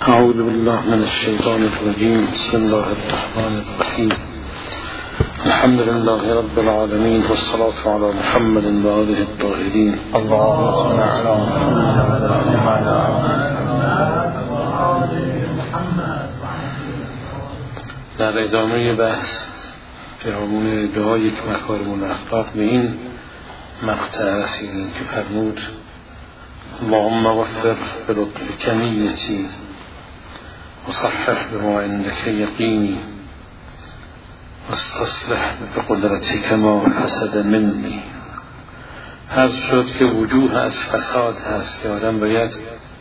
أعوذ بالله من الشيطان الرجيم. بسم الله الرحمن الرحيم. الحمد لله رب العالمين، والصلاة على محمد وآله الطاهرين. اللهم صل على محمد. در ادامه بحث پیرامون دعای یک مکارم الاخلاق به این مقطع رسیدیم که فرمود: اللهم وفر بلطفك نیتی وصحح بما عندك یقینی واستصلح بقدرتك ما فسد منی. عرض شد که وجوه از فساد هست که آدم باید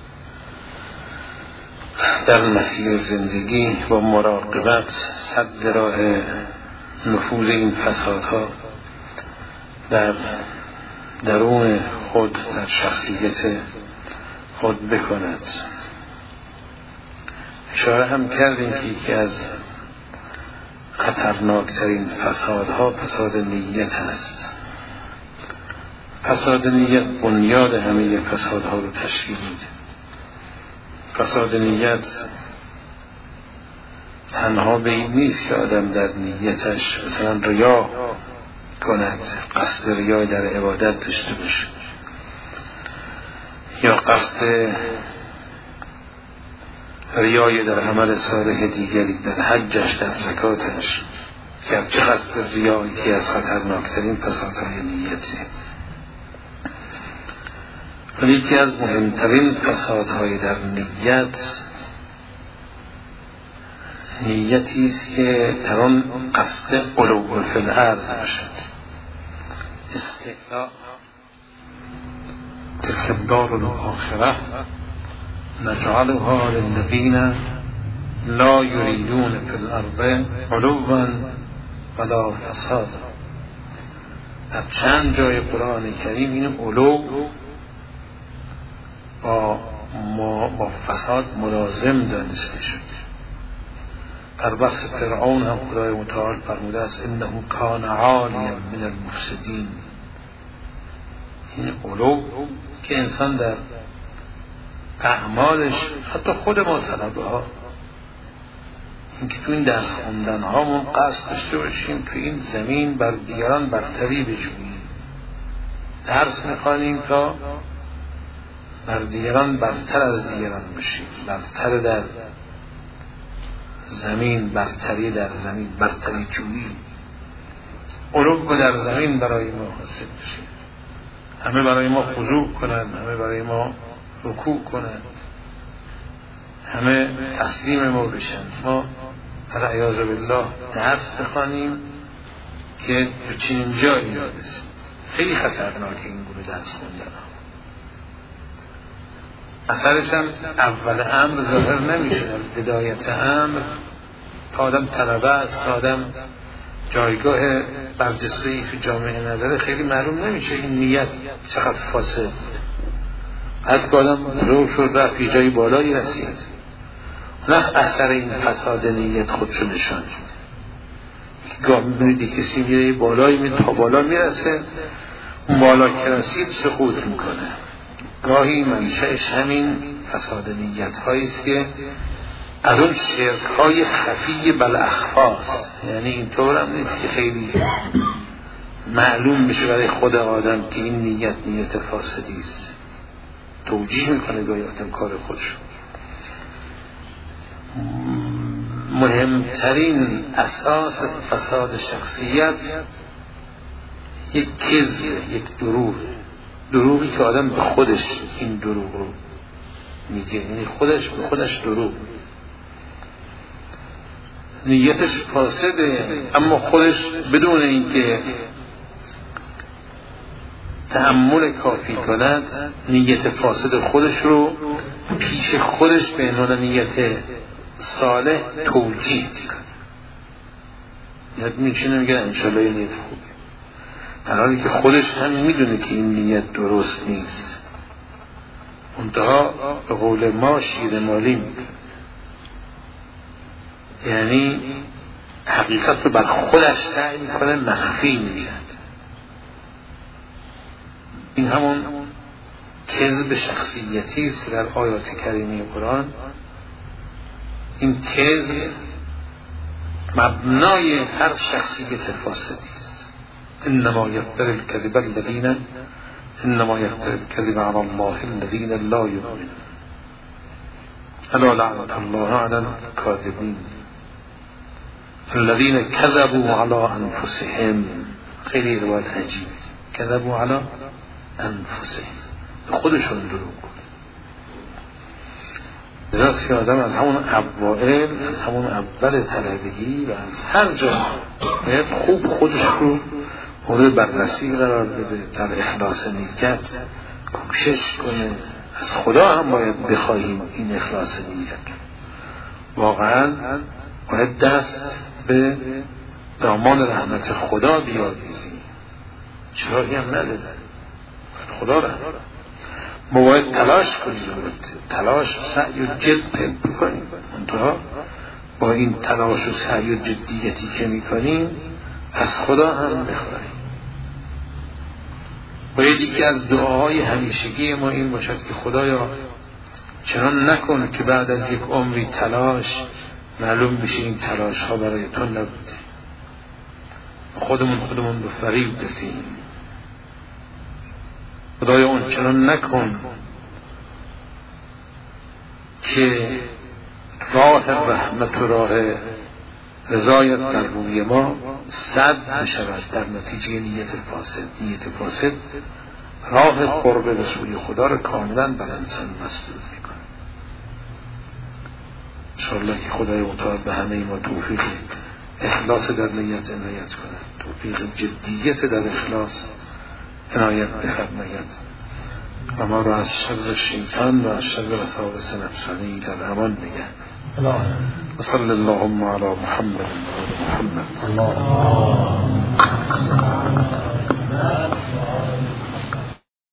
در مسیر زندگی با مراقبت سد راه نفوذ این فسادها در درون خود، در شخصیت خود بکند. اشاره هم کردیم که یکی از خطرناکترین فسادها فساد نیت است. فساد نیت بنیاد همه فسادها رو تشکیل میده. فساد نیت تنها به این نیست که آدم در نیتش مثلا ریا کند، قصد ریا در عبادت داشته باشه، یا قصد ریای در عمل صالح دیگری، در حجش، در زکاتش، که چه قصد ریا یکی از خطرناکترین فسادهای نیتی. ولی یکی از مهمترین فسادهای در نیتی است که در آن قصد علو فی الارض باشد. استعلاء تلك الدار الاخره نجعلها للذین لا یریدون فی الارض علوا ولا فسادا. در چند جای قرآن کریم این علو با فساد ملازم دانسته شد. در وصف فرعون هم خدای متعال فرموده است انه کان عالیا من المفسدین. این علو که انسان در اعمالش، حتی خود ما طلبه ها، این که تو این درس خوندن هامون قصد داشته باشیم تو این زمین بر دیگران برتری بجوییم. درس میخوانیم تا بر دیگران برتر از دیگران باشیم، برتر در زمین، برتری در زمین، برتری جویی، علو در زمین برای ما حاصل بشه. همه برای ما خضوع کنند، همه برای ما رکوع کنند، همه تسلیم ما بشن. ما العیاذ بالله درس بخوانیم که به چنین جایی برسیم. خیلی خطرناکه این گونه درس خوندن. اثرش هم اول امر ظاهر نمیشه. بدایت امر تا آدم طلبه است، تا آدم جایگاه برجسته‌ای تو جامعه نداره، خیلی معلوم نمیشه این نیت چقدر فاسد بود. حتی که آدم رو شد رفت جای بالایی رسید، نخ اثر این فساد نیت خودشو نشان میده. گاه میبینید کسی میره بالایی تا بالا میرسه، اون بالا که رسید سقوط میکنه. گاهی منشأش همین فساد نیت هایی است که از اون شرک های خفی بالاخفاست. یعنی اینطور هم نیست که خیلی معلوم بشه برای خود آدم که این نیت فاسدی است. توجیه میکنه گاهی آدم کار خودشو. مهمترین اساس فساد شخصیت یک کذب، یک دروغی که آدم به خودش این دروغ رو میگه، یعنی خودش به خودش دروغ، نیتش فاسده اما خودش بدون اینکه تأمل کافی کند نیت فاسد خودش رو پیش خودش به عنوان نیت صالح توجیه میکنه. یاد میچینه میگه انشالله نیت خوبه، در حالی که خودش هم میدونه که این نیت درست نیست. منتها به قول ما شیر مالی میکنه، یعنی حقیقت رو بر خودش سعی میکنه مخفی میگیرد. این همون کذب شخصیتی است که در آیات کریمه قرآن این کذب مبنای هر شخصیت فاسدی است. انما یفتر الکذب الذین انما یفتر الکذب علی الله الذین لا یؤمنون الا لعنة الله علی الکاذبین الذین کذبوا علی انفسهم. خیلی روایت عجیبه، کذبوا علی انفسهم، خودشون دروغ گفتن. لذاست که آدم از همون اوائل، از همون اول طلبگی و از هر جا باید خوب خودش رو مورد بررسی قرار بده، در اخلاص نیت کوشش کنه. از خدا هم باید بخواهیم این اخلاص نیت. واقعا باید دست به دامان رحمت خدا بیاویزیم. چراغی هم نداره، خدا رحمت. ما باید تلاش کنیم، تلاش و سعی و جد بکنیم. منتها با این تلاش و سعی و جدیتی که میکنیم از خدا هم بخواهیم. باید یکی از دعاهای همیشگی ما این باشد که خدایا چنان نکن که بعد از یک عمری تلاش معلوم بشه این تلاش ها برای تو نبوده، خودمون به فریب دادیم. خدایا اون چنان نکن که راه رحمت و راه رضایت در روی ما سد بشود در نتیجه نیت فاسد راه قرب به سوی خدا را کاملا بر انسان مسدود میکنه. انشاءالله که خدای متعال به همه ما توفیق اخلاص در نیت عنایت کند، توفیق جدیت در اخلاص عنایت بفرماید و ما را از شر شیطان و از شر وساوس نفسانی در امان نگه. و صلی اللهم علی محمد و محمد.